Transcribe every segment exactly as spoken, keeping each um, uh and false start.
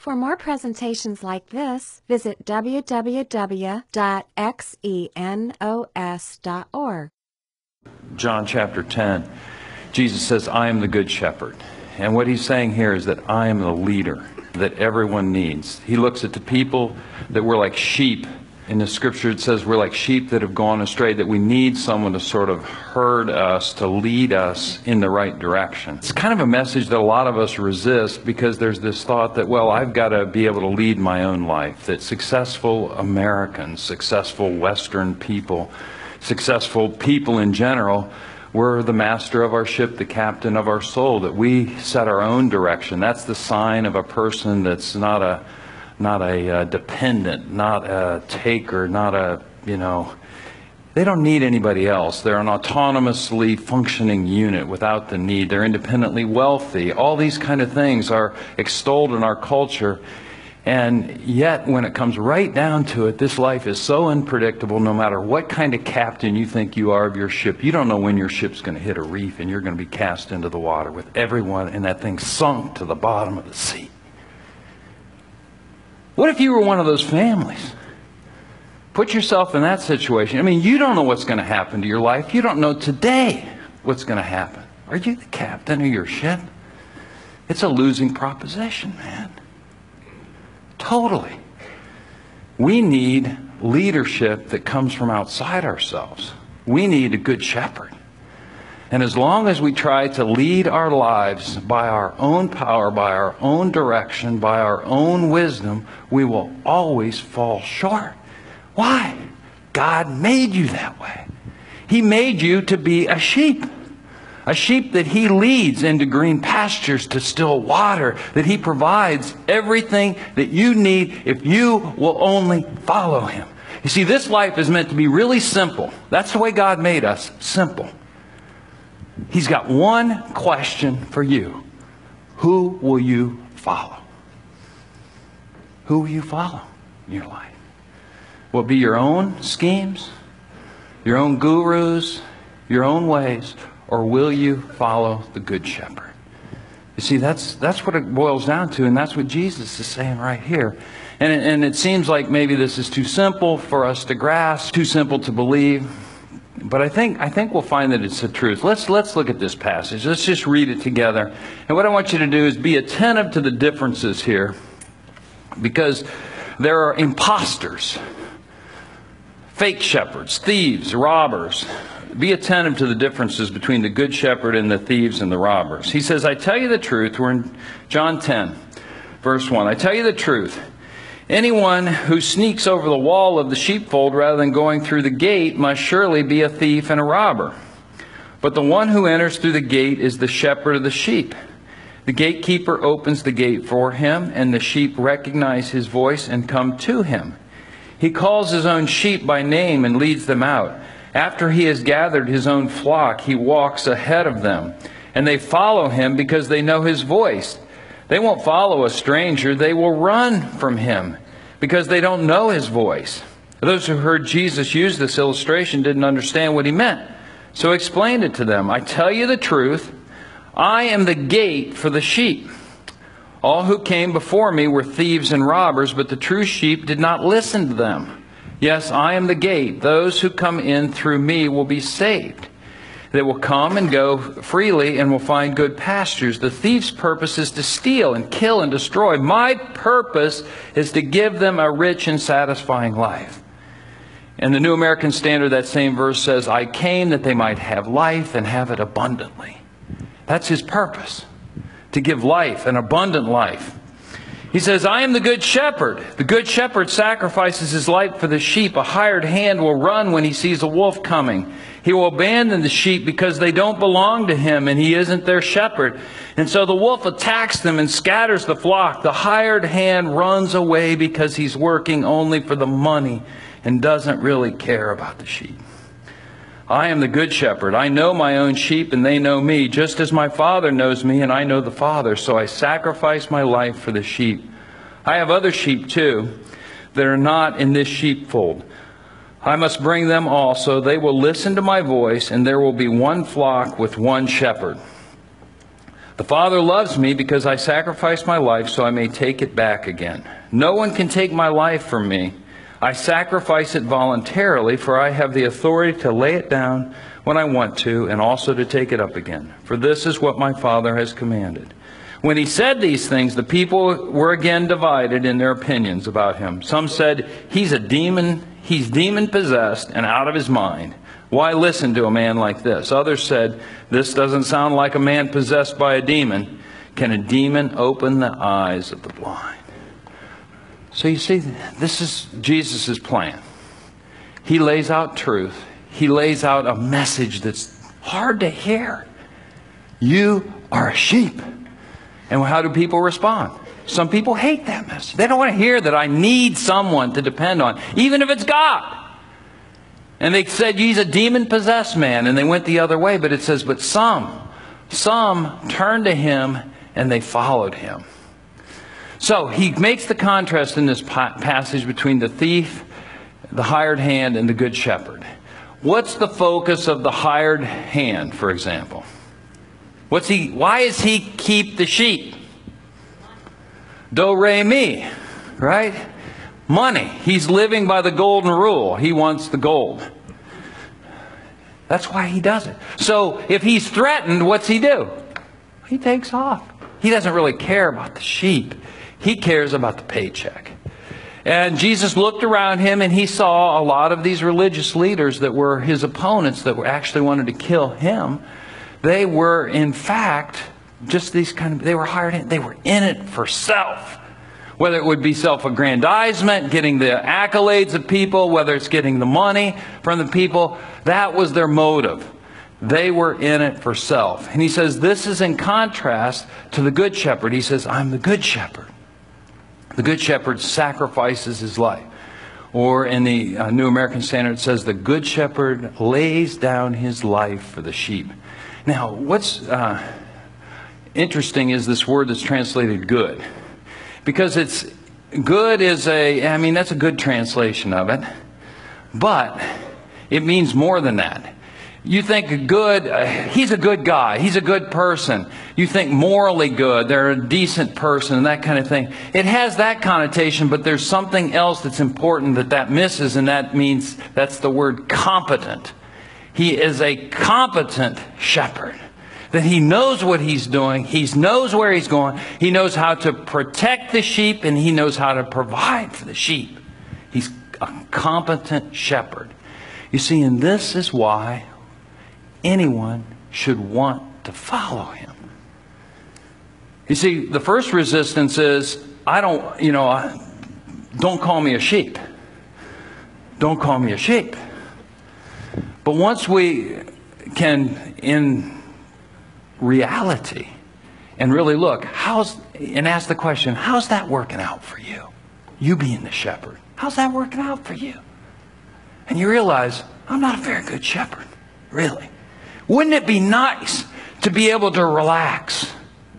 For more presentations like this, visit w w w dot xenos dot org. John chapter ten, Jesus says, I am the good shepherd. And what he's saying here is that I am the leader that everyone needs. He looks at the people that we're like sheep. In the scripture it says we're like sheep that have gone astray, that we need someone to sort of herd us, to lead us in the right direction. It's kind of a message that a lot of us resist because there's this thought that, well, I've got to be able to lead my own life, that successful Americans, successful Western people, successful people in general, we're the master of our ship, the captain of our soul, that we set our own direction. That's the sign of a person that's not a not a uh, dependent, not a taker, not a, you know, they don't need anybody else. They're an autonomously functioning unit without the need. They're independently wealthy. All these kind of things are extolled in our culture. And yet, when it comes right down to it, this life is so unpredictable. No matter what kind of captain you think you are of your ship, you don't know when your ship's going to hit a reef and you're going to be cast into the water with everyone in that thing sunk to the bottom of the sea. What if you were one of those families? Put yourself in that situation. I mean, you don't know what's going to happen to your life. You don't know today what's going to happen. Are you the captain of your ship? It's a losing proposition, man. Totally. We need leadership that comes from outside ourselves. We need a good shepherd. And as long as we try to lead our lives by our own power, by our own direction, by our own wisdom, we will always fall short. Why? God made you that way. He made you to be a sheep. A sheep that He leads into green pastures, to still water, that He provides everything that you need if you will only follow Him. You see, this life is meant to be really simple. That's the way God made us, simple. He's got one question for you. Who will you follow? Who will you follow in your life? Will it be your own schemes, your own gurus, your own ways, or will you follow the Good Shepherd? You see, that's that's what it boils down to, and that's what Jesus is saying right here. And it, and it seems like maybe this is too simple for us to grasp, too simple to believe. But I think I think we'll find that it's the truth. Let's let's look at this passage. Let's just read it together. And what I want you to do is be attentive to the differences here, because there are imposters, fake shepherds, thieves, robbers. Be attentive to the differences between the good shepherd and the thieves and the robbers. He says, I tell you the truth. We're in John ten, verse one. I tell you the truth. Anyone who sneaks over the wall of the sheepfold rather than going through the gate must surely be a thief and a robber. But the one who enters through the gate is the shepherd of the sheep. The gatekeeper opens the gate for him, and the sheep recognize his voice and come to him. He calls his own sheep by name and leads them out. After he has gathered his own flock, he walks ahead of them, and they follow him because they know his voice. They won't follow a stranger. They will run from him because they don't know his voice. Those who heard Jesus use this illustration didn't understand what he meant, so he explained it to them. I tell you the truth, I am the gate for the sheep. All who came before me were thieves and robbers, but the true sheep did not listen to them. Yes, I am the gate. Those who come in through me will be saved. They will come and go freely and will find good pastures. The thief's purpose is to steal and kill and destroy. My purpose is to give them a rich and satisfying life. And the New American Standard, that same verse says, I came that they might have life and have it abundantly. That's His purpose, to give life, an abundant life. He says, I am the good shepherd. The good shepherd sacrifices his life for the sheep. A hired hand will run when he sees a wolf coming. He will abandon the sheep because they don't belong to him and he isn't their shepherd. And so the wolf attacks them and scatters the flock. The hired hand runs away because he's working only for the money and doesn't really care about the sheep. I am the good shepherd. I know my own sheep and they know me, just as my Father knows me and I know the Father. So I sacrifice my life for the sheep. I have other sheep too that are not in this sheepfold. I must bring them also. They will listen to my voice, and there will be one flock with one shepherd. The Father loves me because I sacrificed my life so I may take it back again. No one can take my life from me. I sacrifice it voluntarily, for I have the authority to lay it down when I want to, and also to take it up again. For this is what my Father has commanded. When he said these things, the people were again divided in their opinions about him. Some said, he's a demon, he's demon-possessed and out of his mind. Why listen to a man like this? Others said, this doesn't sound like a man possessed by a demon. Can a demon open the eyes of the blind? So you see, this is Jesus' plan. He lays out truth. He lays out a message that's hard to hear. You are a sheep. And how do people respond? Some people hate that message. They don't want to hear that I need someone to depend on, even if it's God. And they said, he's a demon-possessed man, and they went the other way. But it says, but some, some turned to him, and they followed him. So he makes the contrast in this passage between the thief, the hired hand, and the good shepherd. What's the focus of the hired hand, for example? What's he? Why does he keep the sheep? Do, re, mi, right? Money. He's living by the golden rule. He wants the gold. That's why he does it. So if he's threatened, what's he do? He takes off. He doesn't really care about the sheep. He cares about the paycheck. And Jesus looked around him and he saw a lot of these religious leaders that were his opponents that were actually wanted to kill him. They were, in fact, just these kind of, they were hired in, they were in it for self. Whether it would be self-aggrandizement, getting the accolades of people, whether it's getting the money from the people, that was their motive. They were in it for self. And he says this is in contrast to the good shepherd. He says, I'm the good shepherd. The good shepherd sacrifices his life. Or in the uh, New American Standard, it says, the good shepherd lays down his life for the sheep. Now, what's uh, interesting is this word that's translated good. Because it's good is a, I mean, that's a good translation of it. But it means more than that. You think good, uh, he's a good guy. He's a good person. You think morally good. They're a decent person and that kind of thing. It has that connotation, but there's something else that's important that that misses, and that means that's the word competent. He is a competent shepherd. That he knows what he's doing. He knows where he's going. He knows how to protect the sheep, and he knows how to provide for the sheep. He's a competent shepherd. You see, and this is why anyone should want to follow him. You see, the first resistance is, I don't, you know, I, don't call me a sheep. Don't call me a sheep. But once we can, in reality, and really look, how's, and ask the question, how's that working out for you? You being the shepherd. How's that working out for you? And you realize, I'm not a very good shepherd, really. Wouldn't it be nice to be able to relax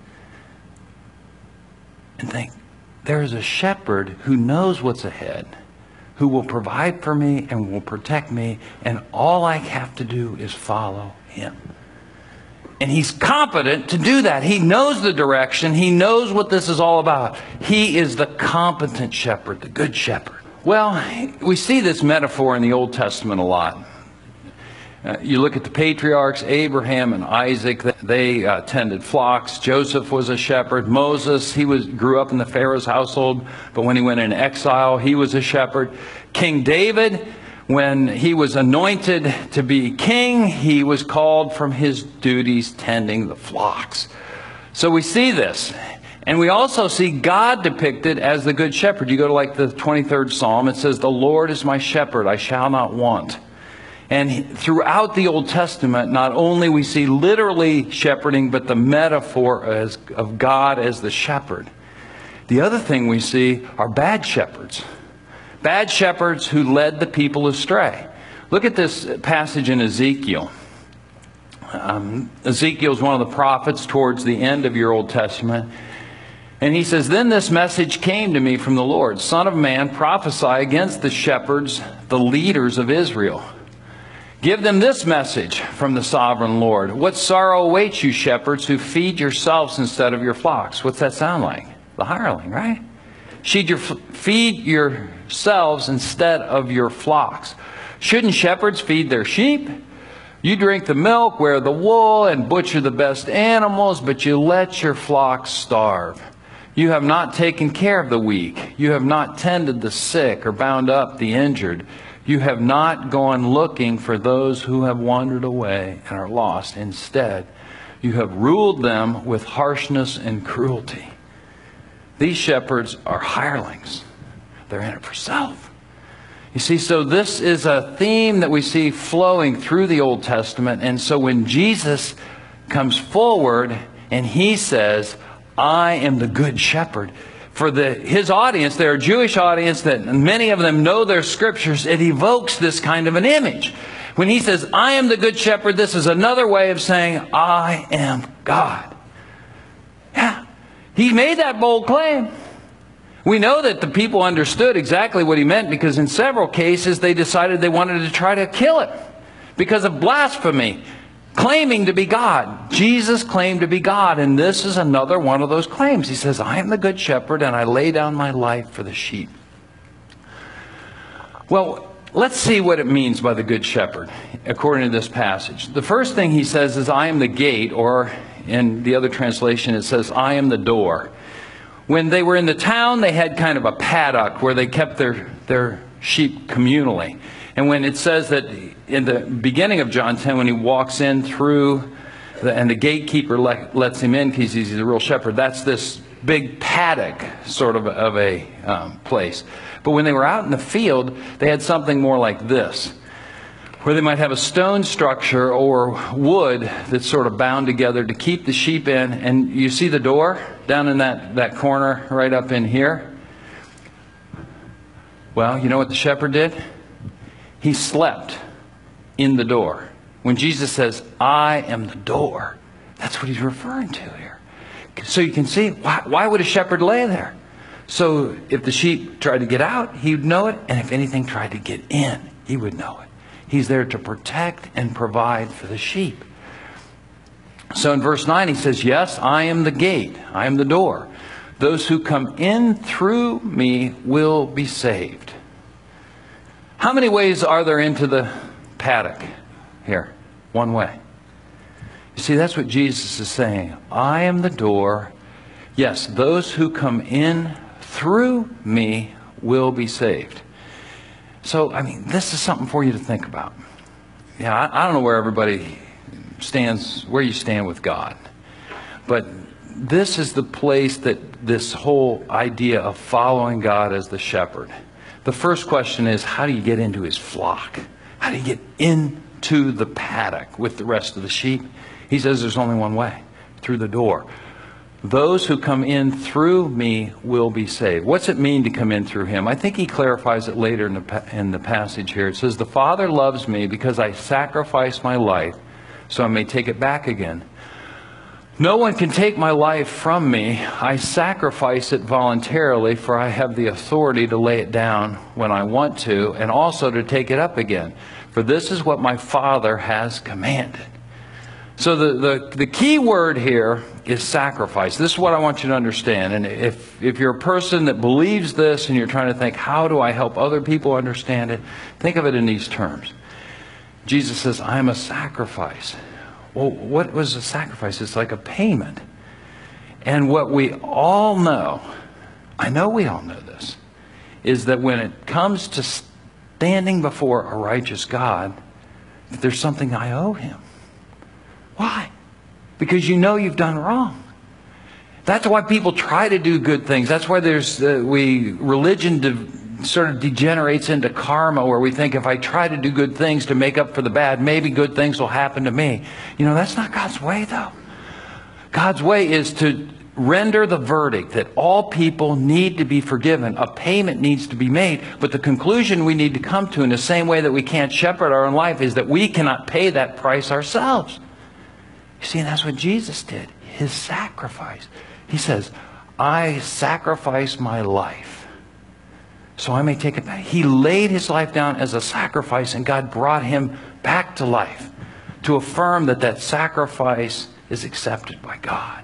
and think, there is a shepherd who knows what's ahead, who will provide for me and will protect me, and all I have to do is follow him. And he's competent to do that. He knows the direction. He knows what this is all about. He is the competent shepherd, the good shepherd. Well, we see this metaphor in the Old Testament a lot. Uh, you look at the patriarchs, Abraham and Isaac, they uh, tended flocks. Joseph was a shepherd. Moses, he was grew up in the Pharaoh's household, but when he went in exile, he was a shepherd. King David, when he was anointed to be king, he was called from his duties tending the flocks. So we see this. And we also see God depicted as the good shepherd. You go to like the twenty-third Psalm, it says, the Lord is my shepherd, I shall not want. And throughout the Old Testament, not only we see literally shepherding, but the metaphor as, of God as the shepherd. The other thing we see are bad shepherds. Bad shepherds who led the people astray. Look at this passage in Ezekiel. Um, Ezekiel is one of the prophets towards the end of your Old Testament. And he says, then this message came to me from the Lord. Son of man, prophesy against the shepherds, the leaders of Israel. Give them this message from the sovereign Lord. What sorrow awaits you, shepherds, who feed yourselves instead of your flocks? What's that sound like? The hireling, right? Feed, your, feed yourselves instead of your flocks. Shouldn't shepherds feed their sheep? You drink the milk, wear the wool, and butcher the best animals, but you let your flocks starve. You have not taken care of the weak. You have not tended the sick or bound up the injured. You have not gone looking for those who have wandered away and are lost. Instead, you have ruled them with harshness and cruelty. These shepherds are hirelings. They're in it for self. You see, so this is a theme that we see flowing through the Old Testament. And so when Jesus comes forward and he says, I am the good shepherd, for the, his audience, they're a Jewish audience that many of them know their scriptures, it evokes this kind of an image. When he says, I am the good shepherd, this is another way of saying, I am God. Yeah, he made that bold claim. We know that the people understood exactly what he meant, because in several cases they decided they wanted to try to kill him because of blasphemy, claiming to be God. Jesus claimed to be God, and this is another one of those claims. He says, I am the good shepherd, and I lay down my life for the sheep. Well, let's see what it means by the good shepherd, according to this passage. The first thing he says is, I am the gate, or in the other translation it says, I am the door. When they were in the town, they had kind of a paddock where they kept their, their sheep communally. And when it says that in the beginning of John ten, when he walks in through, the, and the gatekeeper let, lets him in because he's the real shepherd, that's this big paddock sort of, of a um, place. But when they were out in the field, they had something more like this, where they might have a stone structure or wood that's sort of bound together to keep the sheep in. And you see the door down in that, that corner right up in here? Well, you know what the shepherd did? He slept in the door. When Jesus says, I am the door, that's what he's referring to here. So you can see, why, why would a shepherd lay there? So if the sheep tried to get out, he would know it. And if anything tried to get in, he would know it. He's there to protect and provide for the sheep. So in verse nine he says, yes, I am the gate. I am the door. Those who come in through me will be saved. How many ways are there into the paddock here? One way. You see, that's what Jesus is saying. I am the door. Yes, those who come in through me will be saved. So, I mean, this is something for you to think about. Yeah, I, I don't know where everybody stands, where you stand with God. But this is the place that this whole idea of following God as the shepherd. The first question is, how do you get into his flock? How do you get into the paddock with the rest of the sheep? He says there's only one way, through the door. Those who come in through me will be saved. What's it mean to come in through him? I think he clarifies it later in the, in the passage here. It says, the Father loves me because I sacrifice my life so I may take it back again. No one can take my life from me. I sacrifice it voluntarily, for I have the authority to lay it down when I want to, and also to take it up again. For this is what my Father has commanded. So the, the, the key word here is sacrifice. This is what I want you to understand. And if, if you're a person that believes this and you're trying to think, how do I help other people understand it? Think of it in these terms. Jesus says, I am a sacrifice. Well, what was a sacrifice? It's like a payment. And what we all know, I know we all know this, is that when it comes to standing before a righteous God, there's something I owe him. Why? Because you know you've done wrong. That's why people try to do good things. That's why there's uh, we religion de- sort of degenerates into karma, where we think if I try to do good things to make up for the bad, maybe good things will happen to me. You know, that's not God's way, though. God's way is to render the verdict that all people need to be forgiven. A payment needs to be made. But the conclusion we need to come to, in the same way that we can't shepherd our own life, is that we cannot pay that price ourselves. You see, and that's what Jesus did. His sacrifice. He says, I sacrifice my life so I may take it back. He laid his life down as a sacrifice, and God brought him back to life, to affirm that that sacrifice is accepted by God.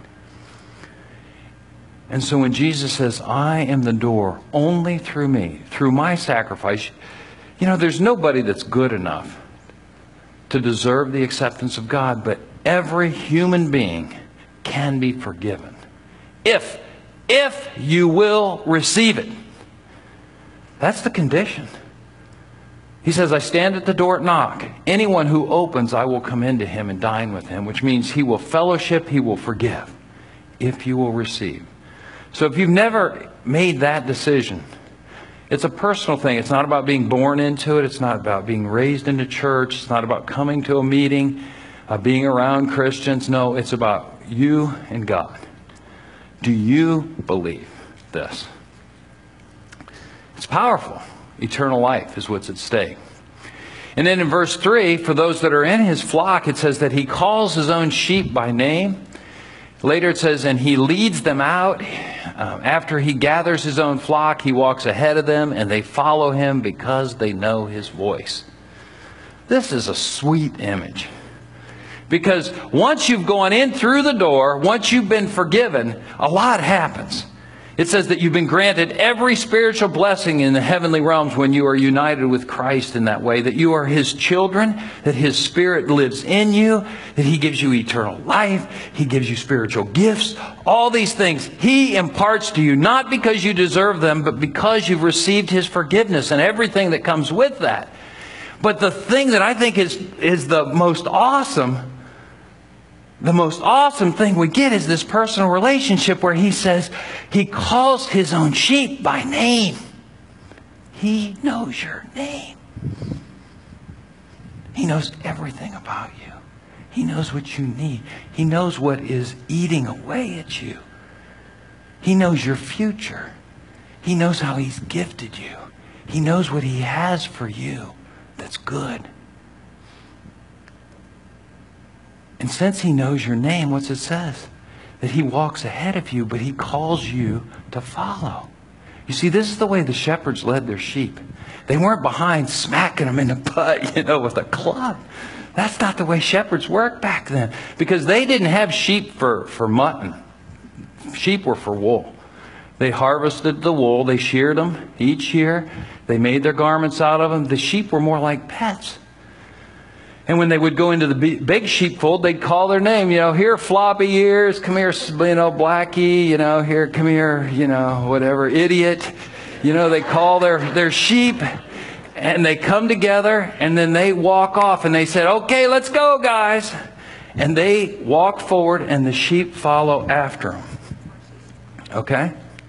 And so when Jesus says, I am the door, only through me, through my sacrifice, you know, there's nobody that's good enough to deserve the acceptance of God, but every human being can be forgiven. If, if you will receive it. That's the condition. He says, I stand at the door and knock. Anyone who opens, I will come into him and dine with him, which means he will fellowship, he will forgive, if you will receive. So if you've never made that decision, it's a personal thing. It's not about being born into it. It's not about being raised into church. It's not about coming to a meeting, uh, being around Christians. No, it's about you and God. Do you believe this? It's powerful. Eternal life is what's at stake. And then in verse three, for those that are in his flock, it says that he calls his own sheep by name. Later it says, and he leads them out. Um, after he gathers his own flock, he walks ahead of them, and they follow him because they know his voice. This is a sweet image. Because once you've gone in through the door, once you've been forgiven, a lot happens. It says that you've been granted every spiritual blessing in the heavenly realms when you are united with Christ in that way. That you are his children, that his Spirit lives in you, that he gives you eternal life, he gives you spiritual gifts. All these things he imparts to you, not because you deserve them, but because you've received his forgiveness and everything that comes with that. But the thing that I think is, is the most awesome The most awesome thing we get is this personal relationship where he says he calls his own sheep by name. He knows your name. He knows everything about you. He knows what you need. He knows what is eating away at you. He knows your future. He knows how he's gifted you. He knows what he has for you that's good. And since he knows your name, what's it says? That he walks ahead of you, but he calls you to follow. You see, this is the way the shepherds led their sheep. They weren't behind smacking them in the butt, you know, with a club. That's not the way shepherds worked back then. Because they didn't have sheep for, for mutton. Sheep were for wool. They harvested the wool. They sheared them each year. They made their garments out of them. The sheep were more like pets. And when they would go into the big sheepfold, they'd call their name. You know, here, floppy ears. Come here, you know, Blackie. You know, here, come here, you know, whatever, idiot. You know, they call their, their sheep. And they come together. And then they walk off. And they said, okay, let's go, guys. And they walk forward. And the sheep follow after them. Okay?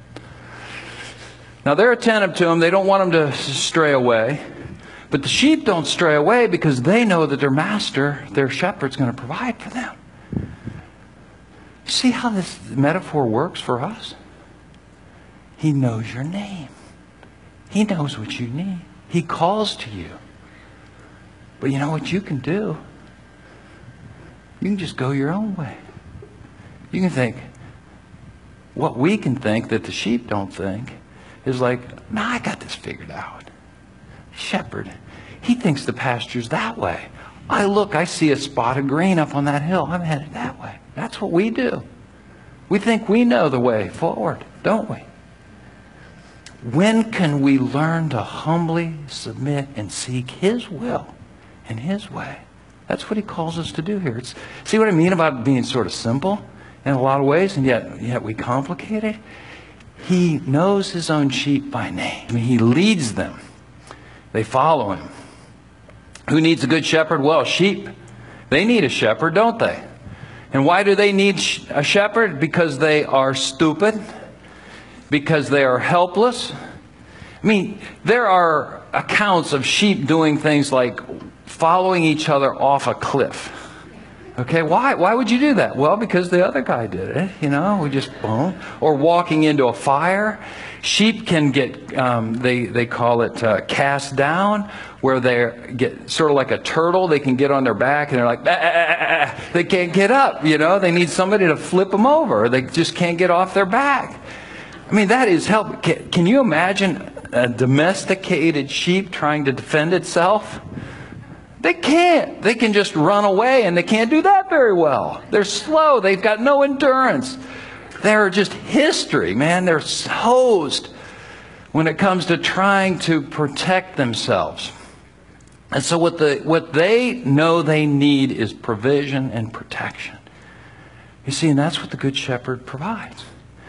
Now, they're attentive to them. They don't want them to stray away. But the sheep don't stray away because they know that their master, their shepherd's going to provide for them. You see how this metaphor works for us? He knows your name. He knows what you need. He calls to you. But you know what you can do? You can just go your own way. You can think, what we can think that the sheep don't think is like, nah, I got this figured out. Shepherd, he thinks the pasture's that way. I look, I see a spot of green up on that hill. I'm headed that way. That's what we do. We think we know the way forward, don't we? When can we learn to humbly submit and seek his will and his way? That's what he calls us to do here. It's, see what I mean about being sort of simple in a lot of ways, and yet, yet we complicate it? He knows his own sheep by name. I mean, he leads them. They follow him. Who needs a good shepherd? Well, sheep. They need a shepherd, don't they? And why do they need a shepherd? Because they are stupid. Because they are helpless. I mean, there are accounts of sheep doing things like following each other off a cliff. Okay, why? Why would you do that? Well, because the other guy did it. You know, we just boom. Or walking into a fire. Sheep can get, um, they, they call it uh, cast down, where they get sort of like a turtle. They can get on their back and they're like, ah, ah, ah, ah. They can't get up, you know. They need somebody to flip them over. They just can't get off their back. I mean, that is help. Can, can you imagine a domesticated sheep trying to defend itself? They can't. They can just run away, and they can't do that very well. They're slow. They've got no endurance. They're just history, man. They're hosed when it comes to trying to protect themselves. And so what the what they know they need is provision and protection. You see, and that's what the Good Shepherd provides.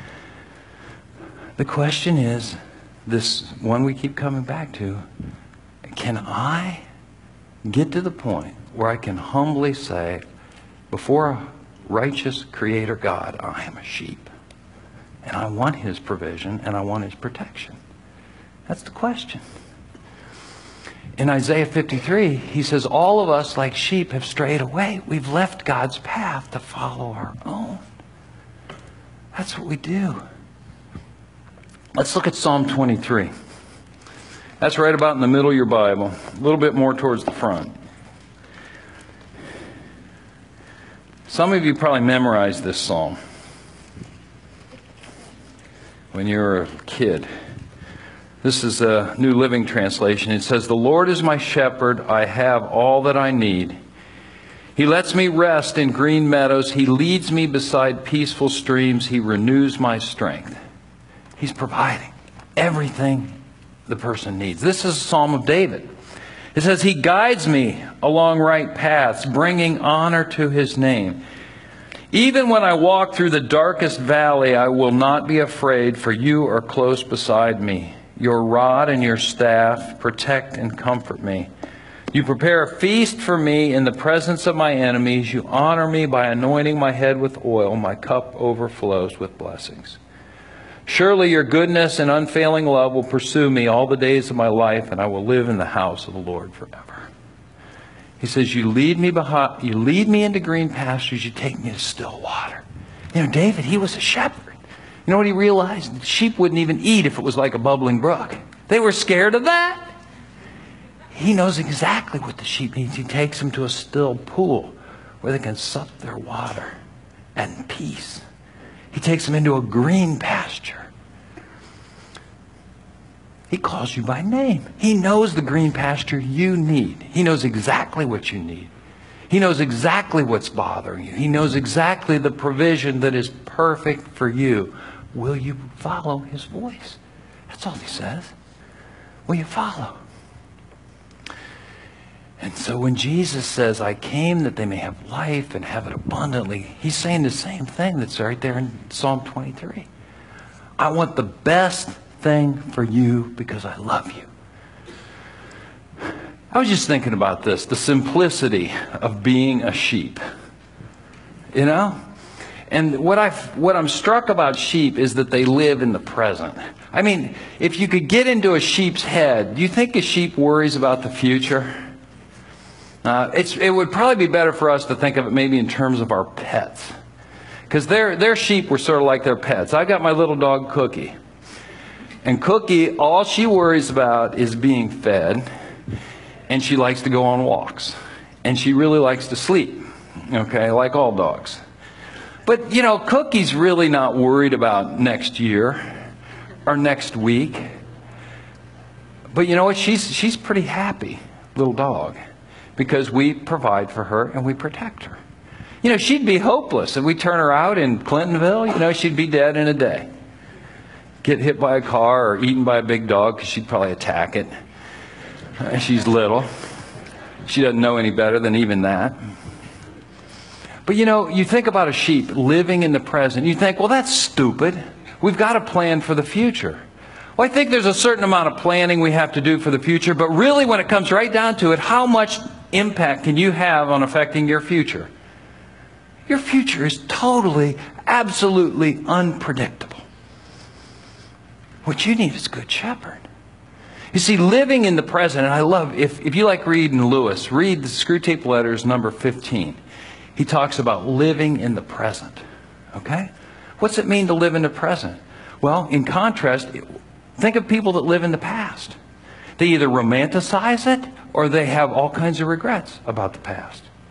The question is, this one we keep coming back to, can I get to the point where I can humbly say, before a righteous Creator God, I am a sheep. And I want His provision and I want His protection. That's the question. In Isaiah fifty-three, he says, all of us like sheep have strayed away. We've left God's path to follow our own. That's what we do. Let's look at Psalm twenty-three. That's right about in the middle of your Bible, a little bit more towards the front. Some of you probably memorized this psalm when you were a kid. This is a New Living Translation. It says, the Lord is my shepherd. I have all that I need. He lets me rest in green meadows. He leads me beside peaceful streams. He renews my strength. He's providing everything the person needs. This is a Psalm of David. It says, He guides me along right paths, bringing honor to His name. Even when I walk through the darkest valley, I will not be afraid, for You are close beside me. Your rod and Your staff protect and comfort me. You prepare a feast for me in the presence of my enemies. You honor me by anointing my head with oil. My cup overflows with blessings. Surely Your goodness and unfailing love will pursue me all the days of my life, and I will live in the house of the Lord forever. He says, you lead me behind, you lead me into green pastures. You take me to still water. You know, David, he was a shepherd. You know what he realized? The sheep wouldn't even eat if it was like a bubbling brook. They were scared of that. He knows exactly what the sheep needs. He takes them to a still pool where they can sup their water and peace. He takes them into a green pasture. He calls you by name. He knows the green pasture you need. He knows exactly what you need. He knows exactly what's bothering you. He knows exactly the provision that is perfect for you. Will you follow His voice? That's all He says. Will you follow? And so when Jesus says, I came that they may have life and have it abundantly, He's saying the same thing that's right there in Psalm twenty-three. I want the best thing for you because I love you. I was just thinking about this, the simplicity of being a sheep. You know? And what, I, what I'm struck about sheep is that they live in the present. I mean, if you could get into a sheep's head, do you think a sheep worries about the future? Uh, it's, it would probably be better for us to think of it maybe in terms of our pets. Because their, their sheep were sort of like their pets. I got my little dog, Cookie. And Cookie, all she worries about is being fed. And she likes to go on walks. And she really likes to sleep. Okay, like all dogs. But, you know, Cookie's really not worried about next year or next week. But you know what? She's, she's pretty happy, little dog. Because we provide for her and we protect her. You know, she'd be hopeless if we turn her out in Clintonville. You know, she'd be dead in a day. Get hit by a car or eaten by a big dog because she'd probably attack it. She's little. She doesn't know any better than even that. But you know, you think about a sheep living in the present. You think, well, that's stupid. We've got to plan for the future. Well, I think there's a certain amount of planning we have to do for the future. But really, when it comes right down to it, how much impact can you have on affecting your future? Your future is totally, absolutely unpredictable. What you need is a good shepherd. You see, living in the present, and I love, if, if you like reading Lewis, read the Screwtape Letters number fifteen. He talks about living in the present. Okay? What's it mean to live in the present? Well, in contrast, think of people that live in the past. They either romanticize it or they have all kinds of regrets about the past.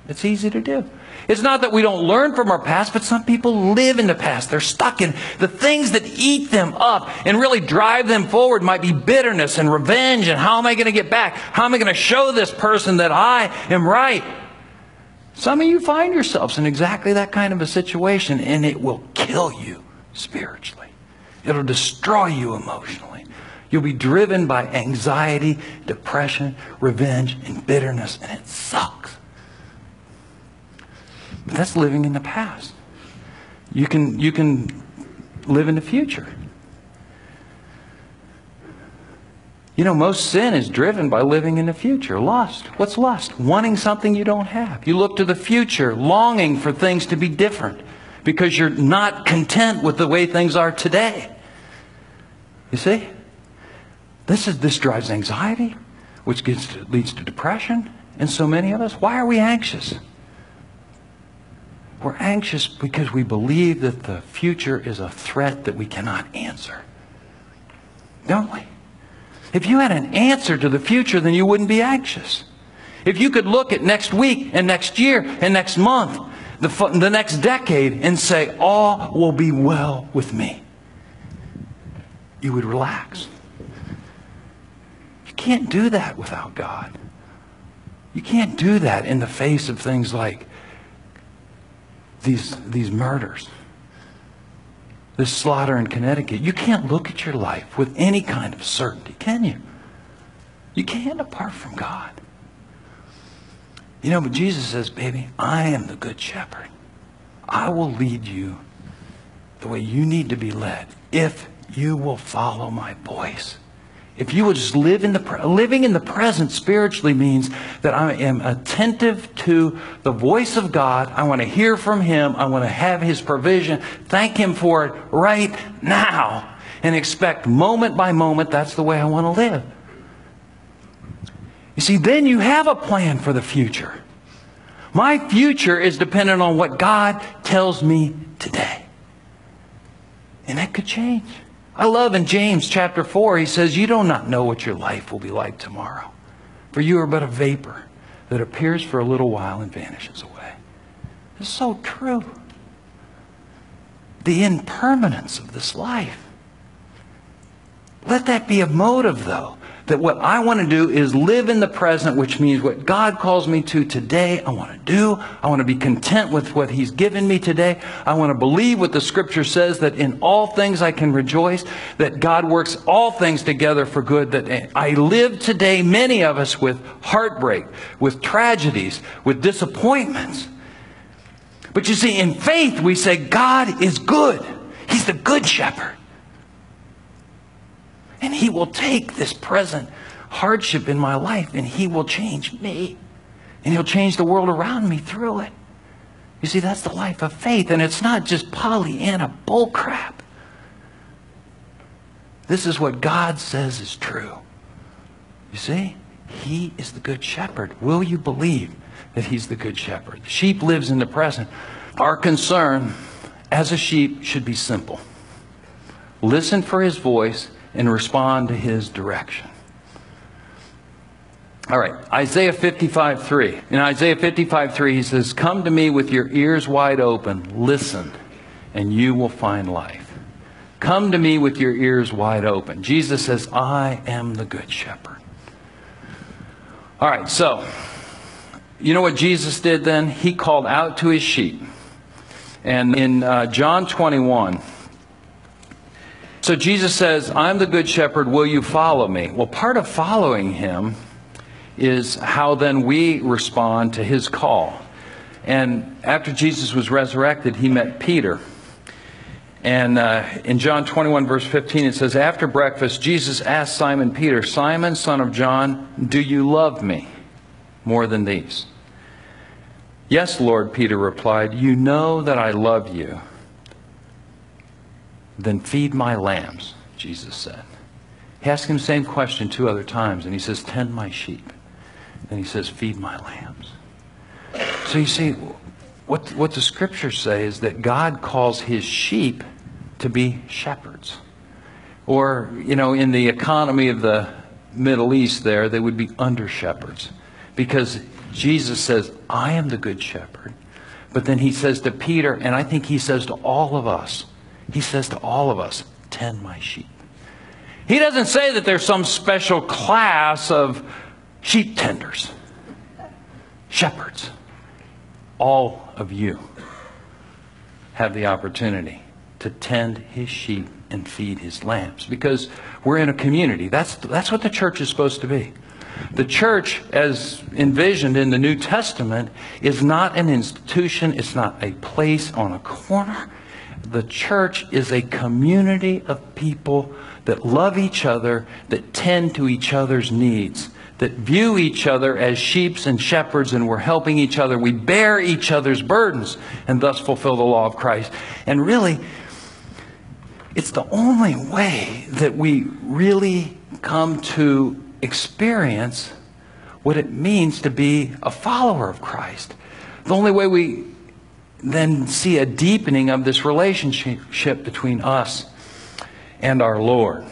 It's easy to do. It's not that we don't learn from our past, but some people live in the past. They're stuck in the things that eat them up and really drive them forward. Might be bitterness and revenge and how am I going to get back? How am I going to show this person that I am right? Some of you find yourselves in exactly that kind of a situation, and it will kill you spiritually. It'll destroy you emotionally. You'll be driven by anxiety, depression, revenge, and bitterness, and it sucks. But that's living in the past. You can, you can live in the future. You know, most sin is driven by living in the future. Lust. What's lust? Wanting something you don't have. You look to the future, longing for things to be different because you're not content with the way things are today. You see? This is this drives anxiety, which gets to, leads to depression in so many of us. Why are we anxious? We're anxious because we believe that the future is a threat that we cannot answer. Don't we? If you had an answer to the future, then you wouldn't be anxious. If you could look at next week and next year and next month, the, the next decade, and say, all will be well with me, you would relax. You can't do that without God. You can't do that in the face of things like these, these murders, this slaughter in Connecticut. You can't look at your life with any kind of certainty, can you? You can't apart from God. You know, but Jesus says, baby, I am the good shepherd. I will lead you the way you need to be led if you will follow my voice. If you will just live in the pre- living in the present spiritually means that I am attentive to the voice of God. I want to hear from Him. I want to have His provision. Thank Him for it right now. And expect moment by moment that's the way I want to live. You see, then you have a plan for the future. My future is dependent on what God tells me today. And that could change. I love in James chapter four, he says, you do not know what your life will be like tomorrow. For you are but a vapor that appears for a little while and vanishes away. It's so true. The impermanence of this life. Let that be a motive, though. That what I want to do is live in the present, which means what God calls me to today, I want to do. I want to be content with what He's given me today. I want to believe what the Scripture says, that in all things I can rejoice, that God works all things together for good, that I live today, many of us, with heartbreak, with tragedies, with disappointments. But you see, in faith, we say, God is good. He's the good shepherd. And He will take this present hardship in my life and He will change me. And He'll change the world around me through it. You see, that's the life of faith. And it's not just Pollyanna bullcrap. This is what God says is true. You see, He is the good shepherd. Will you believe that He's the good shepherd? The sheep lives in the present. Our concern as a sheep should be simple. Listen for His voice and respond to His direction. All right, Isaiah fifty-five three. In Isaiah fifty-five three, he says, come to me with your ears wide open, listen, and you will find life. Come to me with your ears wide open. Jesus says, I am the good shepherd. All right, so, you know what Jesus did then? He called out to His sheep. And in uh, John twenty-one, so Jesus says, I'm the good shepherd, will you follow me? Well, part of following Him is how then we respond to His call. And after Jesus was resurrected, He met Peter. And uh, in John twenty-one, verse fifteen, it says, after breakfast, Jesus asked Simon Peter, Simon, son of John, do you love me more than these? Yes, Lord, Peter replied, you know that I love you. Then feed my lambs, Jesus said. He asked Him the same question two other times, and He says, tend my sheep. Then He says, feed my lambs. So you see, what, what the Scriptures say is that God calls His sheep to be shepherds. Or, you know, in the economy of the Middle East there, they would be under shepherds. Because Jesus says, I am the good shepherd. But then he says to Peter, and I think he says to all of us, he says to all of us, tend my sheep. He doesn't say that there's some special class of sheep tenders, shepherds. All of you have the opportunity to tend his sheep and feed his lambs, because we're in a community. That's, that's what the church is supposed to be. The church, as envisioned in the New Testament, is not an institution. It's not a place on a corner. The church is a community of people that love each other, that tend to each other's needs, that view each other as sheep and shepherds, and we're helping each other. We bear each other's burdens and thus fulfill the law of Christ. And really, it's the only way that we really come to experience what it means to be a follower of Christ. The only way we then see a deepening of this relationship between us and our Lord.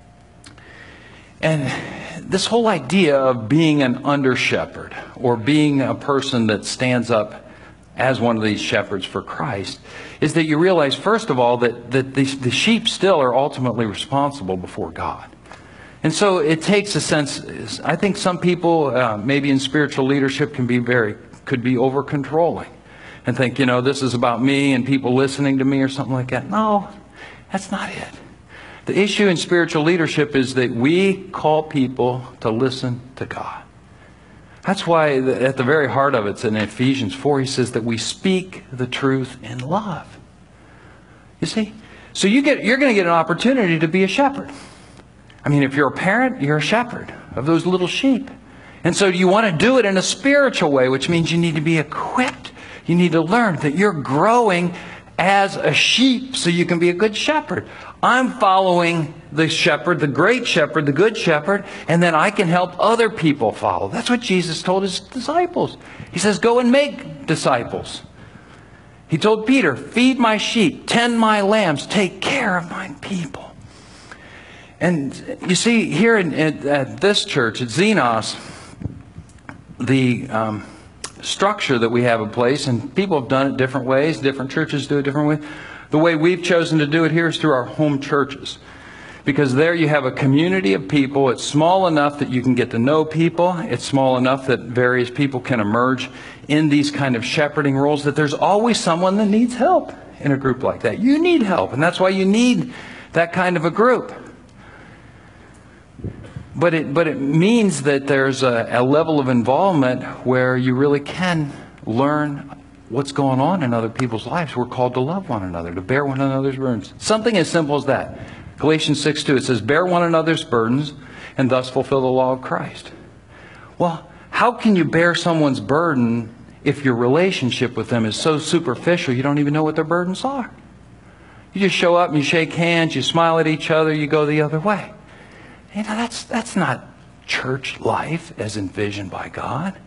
And this whole idea of being an under-shepherd, or being a person that stands up as one of these shepherds for Christ, is that you realize, first of all, that, that the, the sheep still are ultimately responsible before God. And so it takes a sense, I think some people, uh, maybe in spiritual leadership, can be very, could be over-controlling and think, you know, this is about me and people listening to me or something like that. No, that's not it. The issue in spiritual leadership is that we call people to listen to God. That's why at the very heart of it, in Ephesians four, he says that we speak the truth in love. You see? So you get, you're going to get an opportunity to be a shepherd. I mean, if you're a parent, you're a shepherd of those little sheep. And so you want to do it in a spiritual way, which means you need to be equipped. You need to learn that you're growing as a sheep so you can be a good shepherd. I'm following the shepherd, the great shepherd, the good shepherd, and then I can help other people follow. That's what Jesus told his disciples. He says, go and make disciples. He told Peter, feed my sheep, tend my lambs, take care of my people. And you see, here in, at, at this church, at Xenos, the um, structure that we have in place, and people have done it different ways, different churches do it different ways. The way we've chosen to do it here is through our home churches. Because there you have a community of people. It's small enough that you can get to know people. It's small enough that various people can emerge in these kind of shepherding roles, that there's always someone that needs help in a group like that. You need help, and that's why you need that kind of a group. But it, but it means that there's a, a level of involvement where you really can learn what's going on in other people's lives. We're called to love one another, to bear one another's burdens. Something as simple as that. Galatians six two, it says, bear one another's burdens and thus fulfill the law of Christ. Well, how can you bear someone's burden if your relationship with them is so superficial you don't even know what their burdens are? You just show up and you shake hands, you smile at each other, you go the other way. You know, that's, that's not church life as envisioned by God.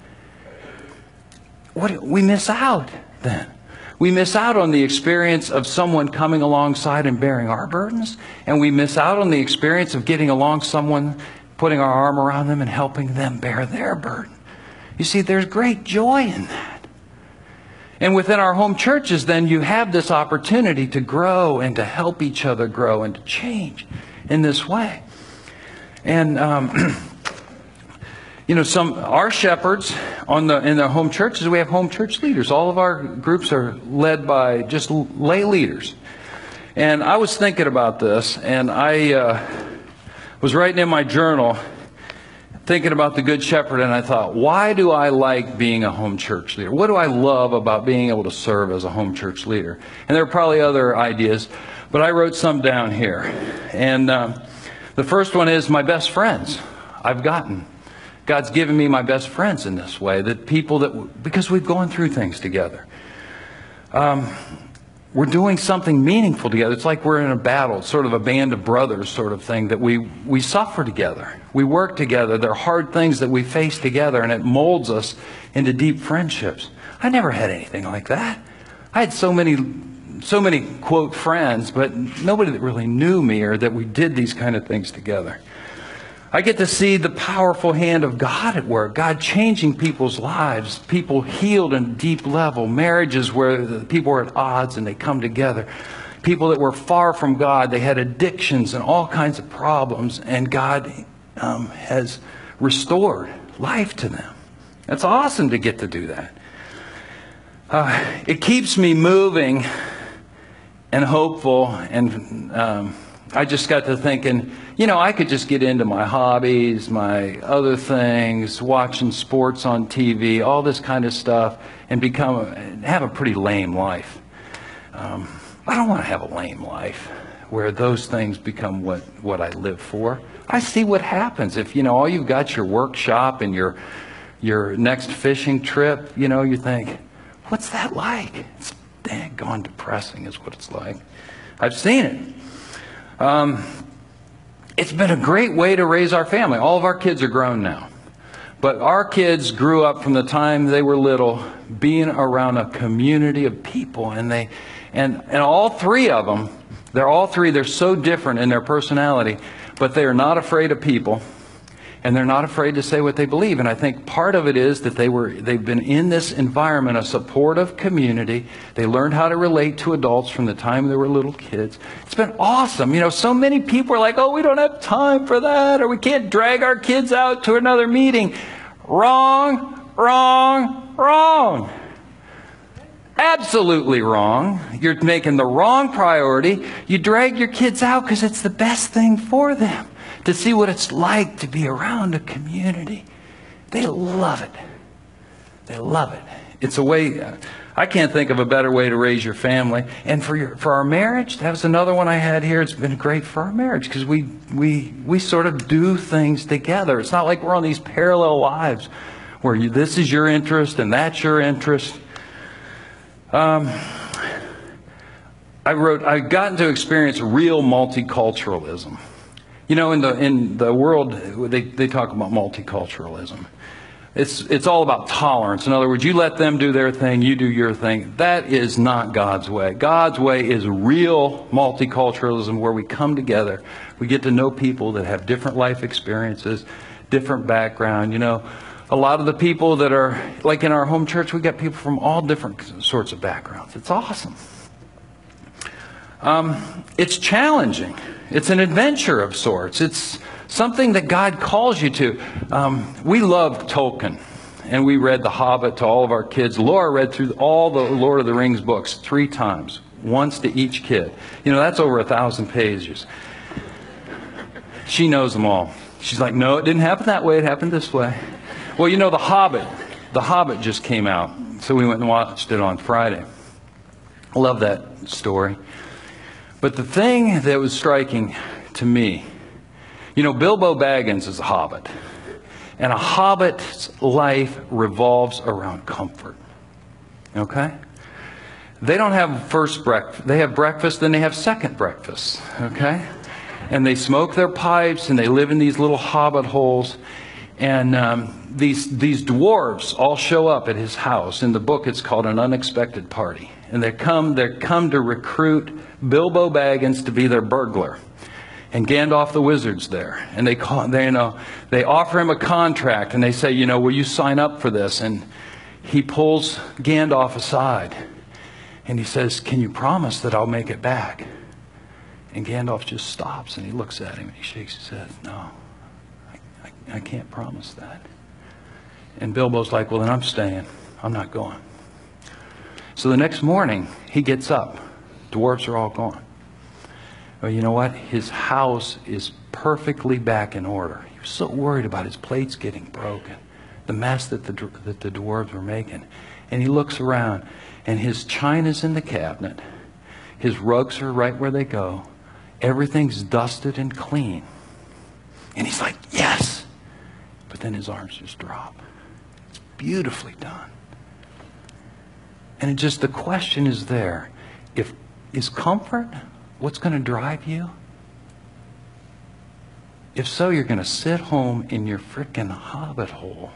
What, we miss out then. We miss out on the experience of someone coming alongside and bearing our burdens. And we miss out on the experience of getting along someone, putting our arm around them and helping them bear their burden. You see, there's great joy in that. And within our home churches, then, you have this opportunity to grow and to help each other grow and to change in this way. And, um, you know, some our shepherds on the in the home churches, we have home church leaders. All of our groups are led by just lay leaders. And I was thinking about this, and I uh, was writing in my journal, thinking about the Good Shepherd, and I thought, why do I like being a home church leader? What do I love about being able to serve as a home church leader? And there are probably other ideas, but I wrote some down here. And um, the first one is my best friends I've gotten. God's given me my best friends in this way, that people that, because we've gone through things together. Um, we're doing something meaningful together. It's like we're in a battle, sort of a band of brothers sort of thing, that we, we suffer together. We work together. There are hard things that we face together, and it molds us into deep friendships. I never had anything like that. I had so many, so many, quote, friends, but nobody that really knew me or that we did these kind of things together. I get to see the powerful hand of God at work, God changing people's lives, people healed on a deep level, marriages where the people were at odds and they come together, people that were far from God, they had addictions and all kinds of problems, and God um, has restored life to them. It's awesome to get to do that. Uh, it keeps me moving and hopeful, and um, I just got to thinking, you know, I could just get into my hobbies, my other things, watching sports on T V, all this kind of stuff, and become a, have a pretty lame life. Um, I don't want to have a lame life where those things become what, what I live for. I see what happens if, you know, all you've got your workshop and your your next fishing trip, you know, you think, what's that like? It's daggone depressing is what it's like. I've seen it. Um, it's been a great way to raise our family. All of our kids are grown now. But our kids grew up from the time they were little being around a community of people. And they, and, and all three of them, they're all three, they're so different in their personality, but they are not afraid of people. And they're not afraid to say what they believe. And I think part of it is that they were, they've been in this environment, a supportive community. They learned how to relate to adults from the time they were little kids. It's been awesome. You know, so many people are like, oh, we don't have time for that, or we can't drag our kids out to another meeting. Wrong, wrong, wrong. Absolutely wrong. You're making the wrong priority. You drag your kids out because it's the best thing for them. To see what it's like to be around a community. They love it. They love it. It's a way, uh, I can't think of a better way to raise your family. And for your, for our marriage, that was another one I had here. It's been great for our marriage because we, we, we sort of do things together. It's not like we're on these parallel lives where you, this is your interest and that's your interest. Um, I wrote, I've gotten to experience real multiculturalism. You know, in the in the world, they, they talk about multiculturalism. It's it's all about tolerance. In other words, you let them do their thing, you do your thing. That is not God's way. God's way is real multiculturalism where we come together. We get to know people that have different life experiences, different background. You know, a lot of the people that are, like in our home church, we got people from all different sorts of backgrounds. It's awesome. Um, it's challenging. It's an adventure of sorts. It's something that God calls you to. Um, we love Tolkien, and we read The Hobbit to all of our kids. Laura read through all the Lord of the Rings books three times, once to each kid. You know, that's over a thousand pages. She knows them all. She's like, no, it didn't happen that way. It happened this way. Well, you know, The Hobbit. The Hobbit just came out, so we went and watched it on Friday. I love that story. But the thing that was striking to me, you know, Bilbo Baggins is a hobbit. And a hobbit's life revolves around comfort. Okay? They don't have first breakfast. They have breakfast, then they have second breakfast. Okay? And they smoke their pipes, and they live in these little hobbit holes. And um, these, these dwarves all show up at his house. In the book, it's called An Unexpected Party. And they come, they come to recruit Bilbo Baggins to be their burglar. And Gandalf the Wizard's there. And they call, they, you know, they offer him a contract. And they say, you know, will you sign up for this? And he pulls Gandalf aside. And he says, can you promise that I'll make it back? And Gandalf just stops and he looks at him and he shakes his head. No, I, I, I can't promise that. And Bilbo's like, well, then I'm staying. I'm not going. So the next morning, he gets up. Dwarves are all gone. Well, you know what? His house is perfectly back in order. He was so worried about his plates getting broken, the mess that the, that the dwarves were making. And he looks around, and his china's in the cabinet. His rugs are right where they go. Everything's dusted and clean. And he's like, yes! But then his arms just drop. It's beautifully done. And it just, the question is there. If, is comfort what's going to drive you? If so, you're going to sit home in your frickin' hobbit hole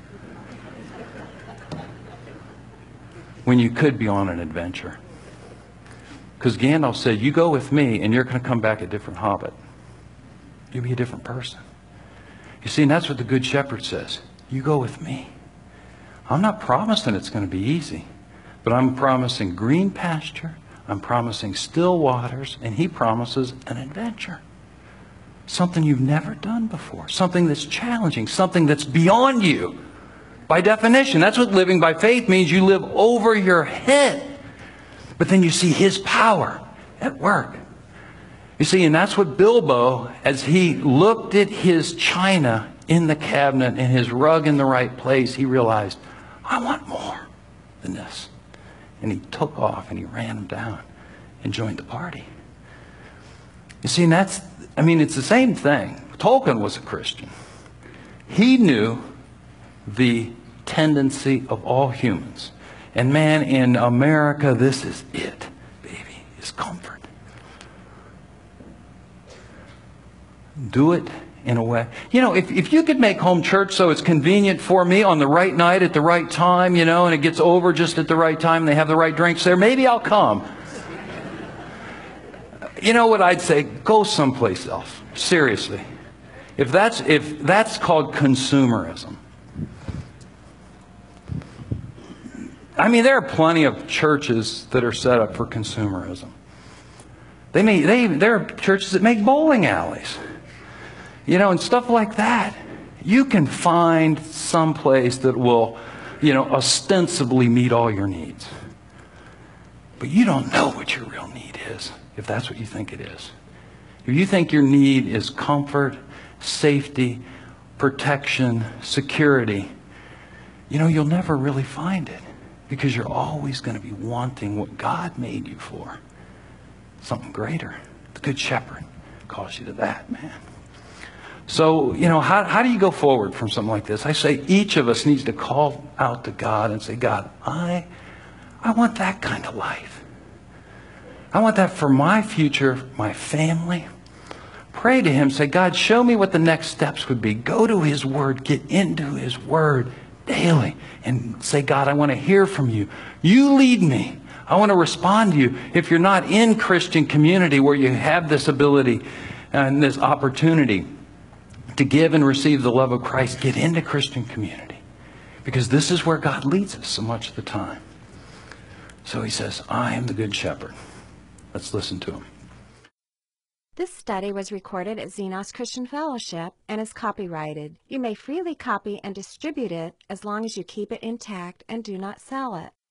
when you could be on an adventure. Because Gandalf said, you go with me and you're going to come back a different hobbit. You'll be a different person. You see, and that's what the Good Shepherd says. You go with me. I'm not promising it's going to be easy, but I'm promising green pasture. I'm promising still waters, and he promises an adventure. Something you've never done before. Something that's challenging. Something that's beyond you. By definition, that's what living by faith means. You live over your head. But then you see his power at work. You see, and that's what Bilbo, as he looked at his china in the cabinet and his rug in the right place, he realized, I want more than this. And he took off and he ran him down and joined the party. You see, and that's, I mean, it's the same thing. Tolkien was a Christian. He knew the tendency of all humans. And man, in America, this is it, baby, is comfort. Do it in a way. You know, if, if you could make home church so it's convenient for me on the right night at the right time, you know, and it gets over just at the right time and they have the right drinks there, maybe I'll come. You know what I'd say? Go someplace else. Seriously. If that's, if that's called consumerism. I mean, there are plenty of churches that are set up for consumerism. They may, they, there are churches that make bowling alleys. You know, and stuff like that. You can find some place that will, you know, ostensibly meet all your needs. But you don't know what your real need is, if that's what you think it is. If you think your need is comfort, safety, protection, security, you know, you'll never really find it. Because you're always going to be wanting what God made you for. Something greater. The Good Shepherd calls you to that, man. So, you know, how, how do you go forward from something like this? I say each of us needs to call out to God and say, God, I, I want that kind of life. I want that for my future, my family. Pray to him. Say, God, show me what the next steps would be. Go to his word. Get into his word daily. And say, God, I want to hear from you. You lead me. I want to respond to you. If you're not in Christian community where you have this ability and this opportunity to give and receive the love of Christ, get into Christian community. Because this is where God leads us so much of the time. So he says, I am the Good Shepherd. Let's listen to him. This study was recorded at Xenos Christian Fellowship and is copyrighted. You may freely copy and distribute it as long as you keep it intact and do not sell it.